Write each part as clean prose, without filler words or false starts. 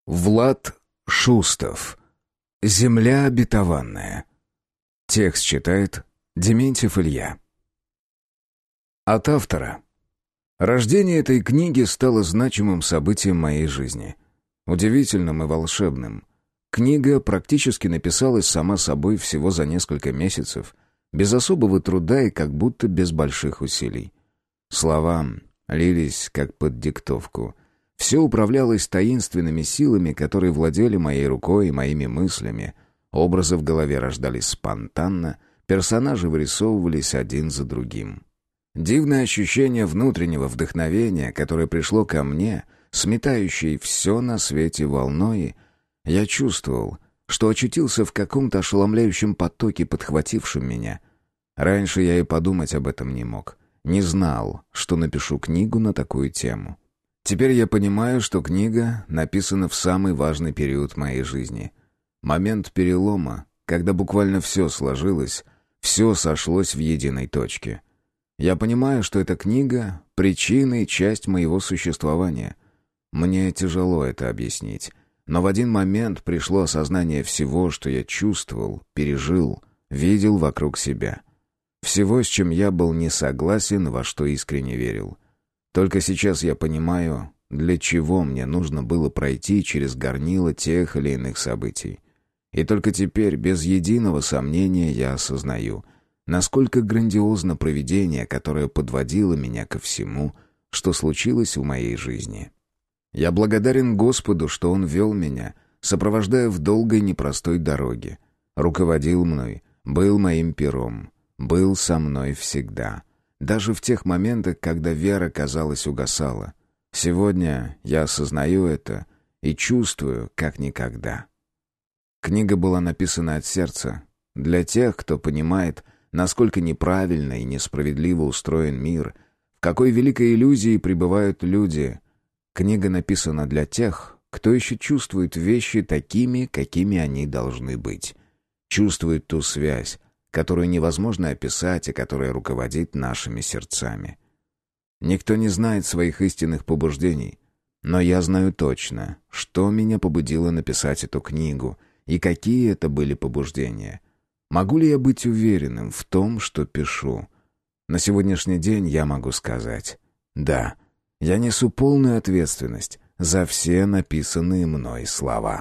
Влад Шустов. «Земля обетованная». Текст читает Дементьев Илья. От автора. Рождение этой книги стало значимым событием моей жизни. Удивительным и волшебным. Книга практически написалась сама собой всего за несколько месяцев, без особого труда и как будто без больших усилий. Слова лились как под диктовку. Все управлялось таинственными силами, которые владели моей рукой и моими мыслями. Образы в голове рождались спонтанно, персонажи вырисовывались один за другим. Дивное ощущение внутреннего вдохновения, которое пришло ко мне, сметающей все на свете волной, я чувствовал, что очутился в каком-то ошеломляющем потоке, подхватившем меня. Раньше я и подумать об этом не мог, не знал, что напишу книгу на такую тему. Теперь я понимаю, что книга написана в самый важный период моей жизни. Момент перелома, когда буквально все сложилось, все сошлось в единой точке. Я понимаю, что эта книга — причина и часть моего существования. Мне тяжело это объяснить, но в один момент пришло осознание всего, что я чувствовал, пережил, видел вокруг себя. Всего, с чем я был не согласен, во что искренне верил. Только сейчас я понимаю, для чего мне нужно было пройти через горнило тех или иных событий. И только теперь, без единого сомнения, я осознаю, насколько грандиозно провидение, которое подводило меня ко всему, что случилось в моей жизни. Я благодарен Господу, что Он вел меня, сопровождая в долгой непростой дороге, руководил мной, был моим пером, был со мной всегда. Даже в тех моментах, когда вера, казалось, угасала. Сегодня я осознаю это и чувствую, как никогда. Книга была написана от сердца, для тех, кто понимает, насколько неправильно и несправедливо устроен мир, в какой великой иллюзии пребывают люди. Книга написана для тех, кто еще чувствует вещи такими, какими они должны быть. Чувствует ту связь, которую невозможно описать и которая руководит нашими сердцами. Никто не знает своих истинных побуждений, но я знаю точно, что меня побудило написать эту книгу и какие это были побуждения. Могу ли я быть уверенным в том, что пишу? На сегодняшний день я могу сказать: да, я несу полную ответственность за все написанные мной слова.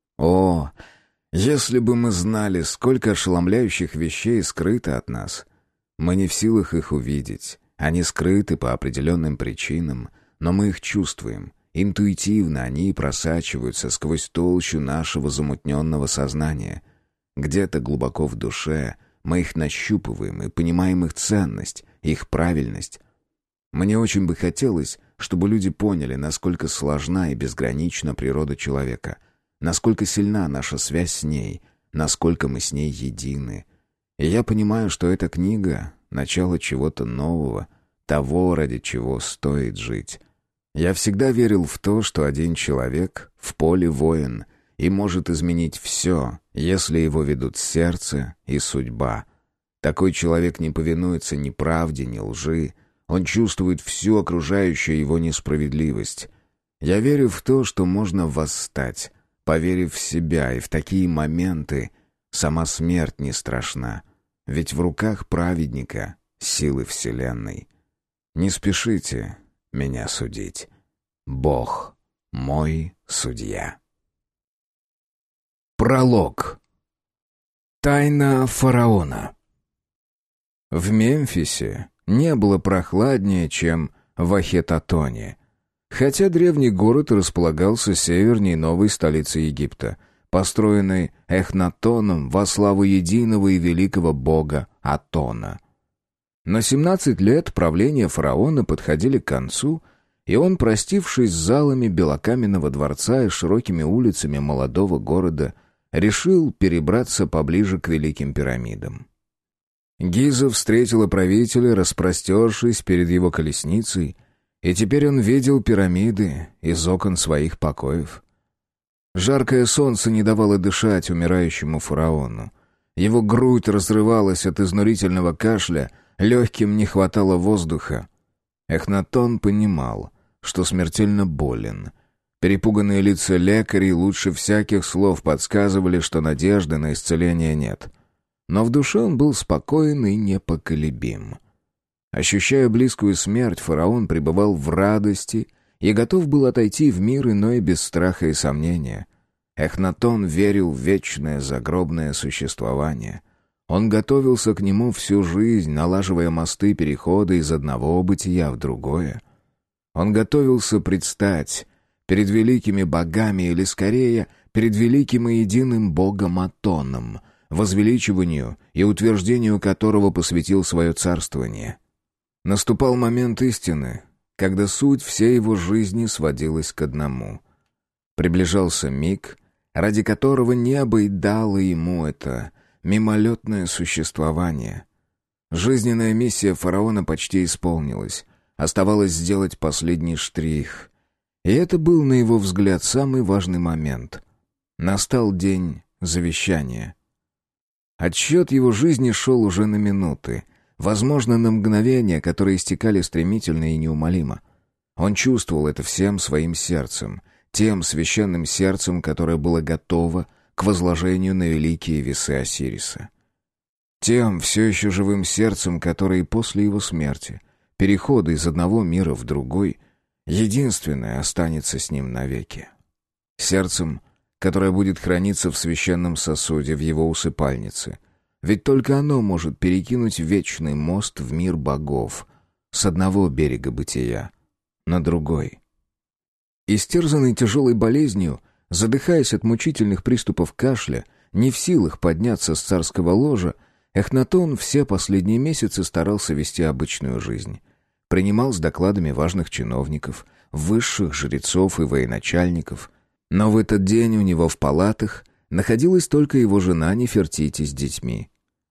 О, если бы мы знали, сколько ошеломляющих вещей скрыто от нас. Мы не в силах их увидеть. Они скрыты по определенным причинам, но мы их чувствуем. Интуитивно они просачиваются сквозь толщу нашего замутненного сознания. Где-то глубоко в душе мы их нащупываем и понимаем их ценность, их правильность. Мне очень бы хотелось, чтобы люди поняли, насколько сложна и безгранична природа человека, насколько сильна наша связь с ней, насколько мы с ней едины. И я понимаю, что эта книга — начало чего-то нового, того, ради чего стоит жить. Я всегда верил в то, что один человек в поле воин и может изменить все, если его ведут сердце и судьба. Такой человек не повинуется ни правде, ни лжи. Он чувствует всю окружающую его несправедливость. Я верю в то, что можно восстать, поверив в себя, и в такие моменты сама смерть не страшна, ведь в руках праведника силы вселенной. Не спешите меня судить. Бог мой судья. Пролог. Тайна фараона. В Мемфисе не было прохладнее, чем в Ахетотоне, хотя древний город располагался севернее новой столицы Египта, построенной Эхнатоном во славу единого и великого бога Атона. На 17 лет правления фараона подходили к концу, и он, простившись с залами белокаменного дворца и широкими улицами молодого города, решил перебраться поближе к Великим пирамидам. Гиза встретила правителя, распростершись перед его колесницей, и теперь он видел пирамиды из окон своих покоев. Жаркое солнце не давало дышать умирающему фараону. Его грудь разрывалась от изнурительного кашля, легким не хватало воздуха. Эхнатон понимал, что смертельно болен. Перепуганные лица лекарей лучше всяких слов подсказывали, что надежды на исцеление нет. Но в душе он был спокоен и непоколебим. Ощущая близкую смерть, фараон пребывал в радости и готов был отойти в мир иной без страха и сомнения. Эхнатон верил в вечное загробное существование. Он готовился к нему всю жизнь, налаживая мосты перехода из одного бытия в другое. Он готовился предстать перед великими богами, или скорее, перед великим и единым богом Атоном, возвеличиванию и утверждению которого посвятил свое царствование. Наступал момент истины, когда суть всей его жизни сводилась к одному. Приближался миг, ради которого небо и дало ему это мимолетное существование. Жизненная миссия фараона почти исполнилась. Оставалось сделать последний штрих. И это был, на его взгляд, самый важный момент. Настал день завещания. Отсчет его жизни шел уже на минуты, возможно, на мгновения, которые истекали стремительно и неумолимо. Он чувствовал это всем своим сердцем, тем священным сердцем, которое было готово к возложению на великие весы Осириса. Тем все еще живым сердцем, которое и после его смерти, перехода из одного мира в другой, единственное останется с ним навеки. Сердцем, которое будет храниться в священном сосуде в его усыпальнице, ведь только оно может перекинуть вечный мост в мир богов с одного берега бытия на другой. Истерзанный тяжелой болезнью, задыхаясь от мучительных приступов кашля, не в силах подняться с царского ложа, Эхнатон все последние месяцы старался вести обычную жизнь. Принимал с докладами важных чиновников, высших жрецов и военачальников. Но в этот день у него в палатах находилась только его жена Нефертити с детьми.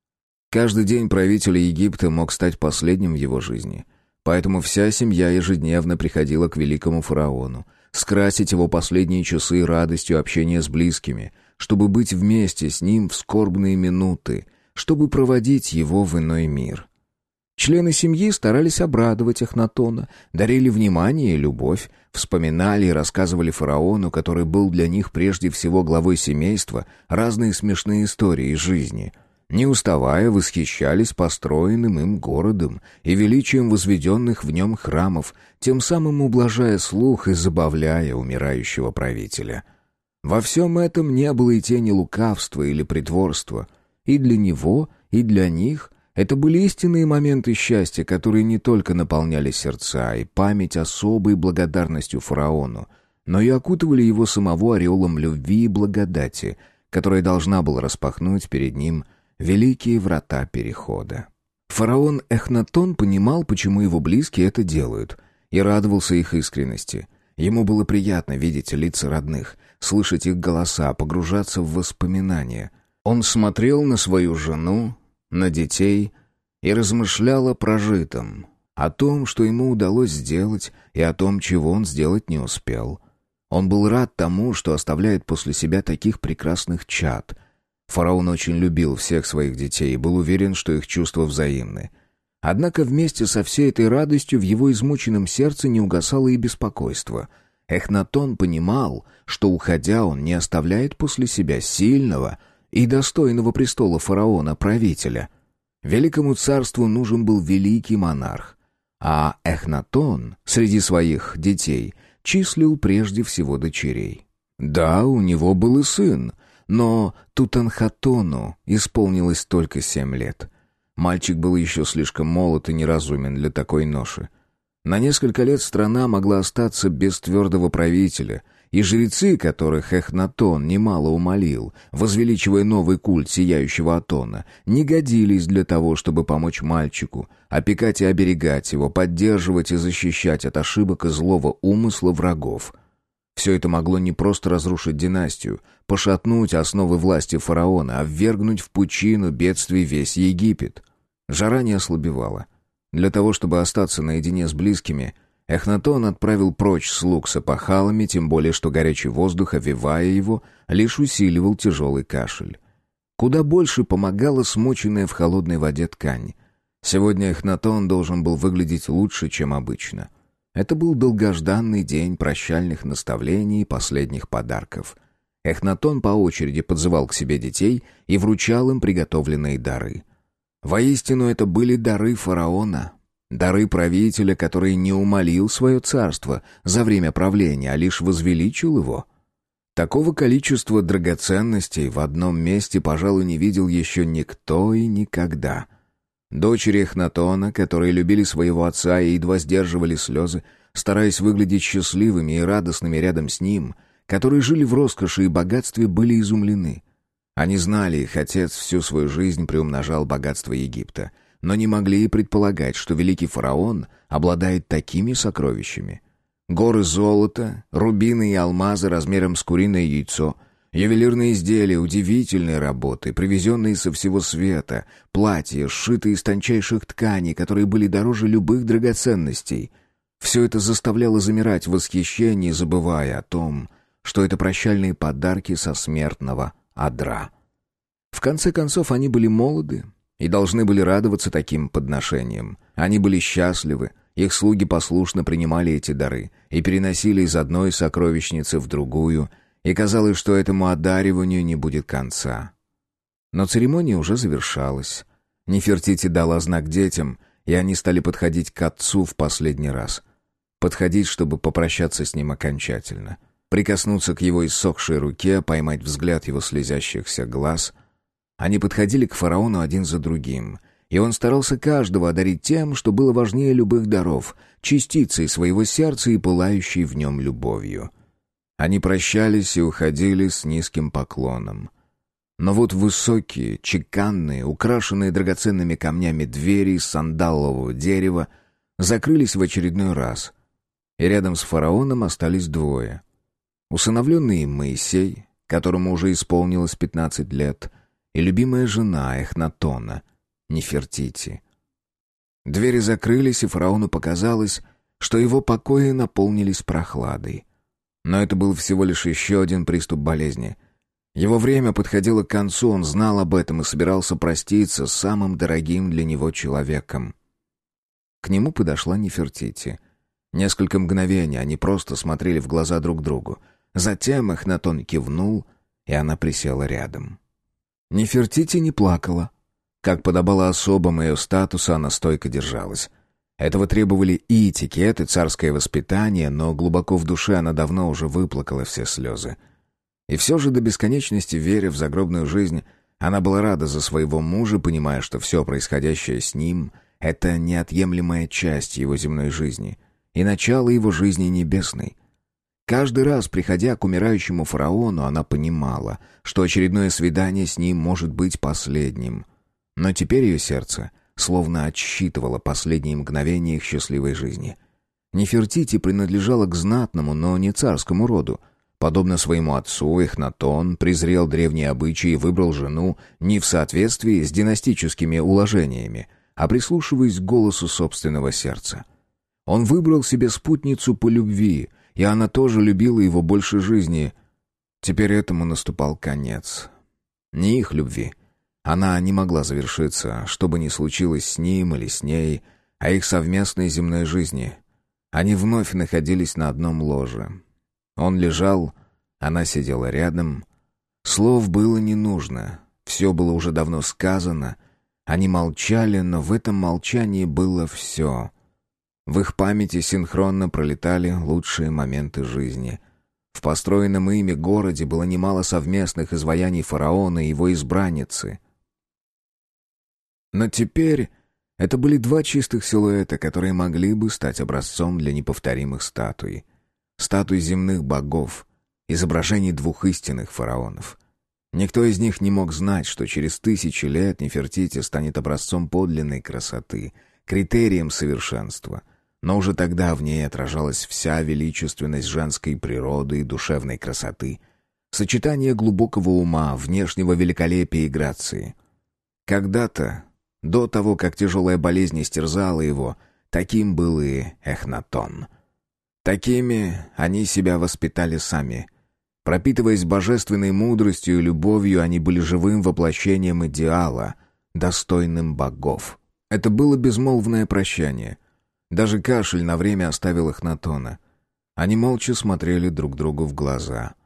Каждый день правителя Египта мог стать последним в его жизни, поэтому вся семья ежедневно приходила к великому фараону, скрасить его последние часы радостью общения с близкими, чтобы быть вместе с ним в скорбные минуты, чтобы проводить его в иной мир. Члены семьи старались обрадовать Эхнатона, дарили внимание и любовь, вспоминали и рассказывали фараону, который был для них прежде всего главой семейства, разные смешные истории из жизни. Не уставая, восхищались построенным им городом и величием возведенных в нем храмов, тем самым ублажая слух и забавляя умирающего правителя. Во всем этом не было и тени лукавства или притворства. И для него, и для них это были истинные моменты счастья, которые не только наполняли сердца и память особой благодарностью фараону, но и окутывали его самого ореолом любви и благодати, которая должна была распахнуть перед ним великие врата перехода. Фараон Эхнатон понимал, почему его близкие это делают, и радовался их искренности. Ему было приятно видеть лица родных, слышать их голоса, погружаться в воспоминания. Он смотрел на свою жену, на детей и размышлял о прожитом, о том, что ему удалось сделать, и о том, чего он сделать не успел. Он был рад тому, что оставляет после себя таких прекрасных чад. Фараон очень любил всех своих детей и был уверен, что их чувства взаимны. Однако вместе со всей этой радостью в его измученном сердце не угасало и беспокойство. Эхнатон понимал, что, уходя, он не оставляет после себя сильного и достойного престола фараона-правителя. Великому царству нужен был великий монарх, а Эхнатон среди своих детей числил прежде всего дочерей. Да, у него был и сын, но Тутанхатону исполнилось только 7 лет. Мальчик был еще слишком молод и неразумен для такой ноши. На несколько лет страна могла остаться без твердого правителя, и жрецы, которых Эхнатон немало умолил, возвеличивая новый культ сияющего Атона, не годились для того, чтобы помочь мальчику, опекать и оберегать его, поддерживать и защищать от ошибок и злого умысла врагов. Все это могло не просто разрушить династию, пошатнуть основы власти фараона, а ввергнуть в пучину бедствий весь Египет. Жара не ослабевала. Для того, чтобы остаться наедине с близкими, Эхнатон отправил прочь слуг с опахалами, тем более что горячий воздух, овевая его, лишь усиливал тяжелый кашель. Куда больше помогала смоченная в холодной воде ткань. Сегодня Эхнатон должен был выглядеть лучше, чем обычно. Это был долгожданный день прощальных наставлений и последних подарков. Эхнатон по очереди подзывал к себе детей и вручал им приготовленные дары. Воистину, это были дары фараона, дары правителя, который не умалил свое царство за время правления, а лишь возвеличил его. Такого количества драгоценностей в одном месте, пожалуй, не видел еще никто и никогда. Дочери Эхнатона, которые любили своего отца и едва сдерживали слезы, стараясь выглядеть счастливыми и радостными рядом с ним, которые жили в роскоши и богатстве, были изумлены. Они знали, их отец всю свою жизнь приумножал богатство Египта, но не могли и предполагать, что великий фараон обладает такими сокровищами. Горы золота, рубины и алмазы размером с куриное яйцо, ювелирные изделия удивительной работы, привезенные со всего света, платья, сшитые из тончайших тканей, которые были дороже любых драгоценностей. Все это заставляло замирать в восхищении, забывая о том, что это прощальные подарки со смертного одра. В конце концов, они были молоды и должны были радоваться таким подношениям. Они были счастливы, их слуги послушно принимали эти дары и переносили из одной сокровищницы в другую, и казалось, что этому одариванию не будет конца. Но церемония уже завершалась. Нефертити дала знак детям, и они стали подходить к отцу в последний раз. Подходить, чтобы попрощаться с ним окончательно. Прикоснуться к его иссохшей руке, поймать взгляд его слезящихся глаз. Они подходили к фараону один за другим, и он старался каждого одарить тем, что было важнее любых даров, частицей своего сердца и пылающей в нем любовью. Они прощались и уходили с низким поклоном. Но вот высокие, чеканные, украшенные драгоценными камнями двери из сандалового дерева закрылись в очередной раз, и рядом с фараоном остались двое. Усыновленный им Моисей, которому уже исполнилось 15 лет, и любимая жена Эхнатона, Нефертити. Двери закрылись, и фараону показалось, что его покои наполнились прохладой. Но это был всего лишь еще один приступ болезни. Его время подходило к концу, он знал об этом и собирался проститься с самым дорогим для него человеком. К нему подошла Нефертити. Несколько мгновений они просто смотрели в глаза друг другу. Затем Эхнатон кивнул, и она присела рядом. Нефертити не плакала. Как подобало особам ее статуса, она стойко держалась. Этого требовали и этикет, и царское воспитание, но глубоко в душе она давно уже выплакала все слезы. И все же до бесконечности, веря в загробную жизнь, она была рада за своего мужа, понимая, что все происходящее с ним — это неотъемлемая часть его земной жизни и начало его жизни небесной. Каждый раз, приходя к умирающему фараону, она понимала, что очередное свидание с ним может быть последним. Но теперь ее сердце словно отсчитывало последние мгновения их счастливой жизни. Нефертити принадлежала к знатному, но не царскому роду. Подобно своему отцу, Эхнатон презрел древние обычаи и выбрал жену не в соответствии с династическими уложениями, а прислушиваясь к голосу собственного сердца. Он выбрал себе спутницу по любви, и она тоже любила его больше жизни. Теперь этому наступал конец. Не их любви. Она не могла завершиться, что бы ни случилось с ним или с ней, а их совместной земной жизни. Они вновь находились на одном ложе. Он лежал, она сидела рядом. Слов было не нужно, все было уже давно сказано. Они молчали, но в этом молчании было все. В их памяти синхронно пролетали лучшие моменты жизни. В построенном ими городе было немало совместных изваяний фараона и его избранницы. Но теперь это были два чистых силуэта, которые могли бы стать образцом для неповторимых статуй. Статуй земных богов, изображений двух истинных фараонов. Никто из них не мог знать, что через 1000 лет Нефертити станет образцом подлинной красоты, критерием совершенства. Но уже тогда в ней отражалась вся величественность женской природы и душевной красоты, сочетание глубокого ума, внешнего великолепия и грации. Когда-то, до того, как тяжелая болезнь истерзала его, таким был и Эхнатон. Такими они себя воспитали сами. Пропитываясь божественной мудростью и любовью, они были живым воплощением идеала, достойным богов. Это было безмолвное прощание. Даже кашель на время оставил их на тоне. Они молча смотрели друг другу в глаза.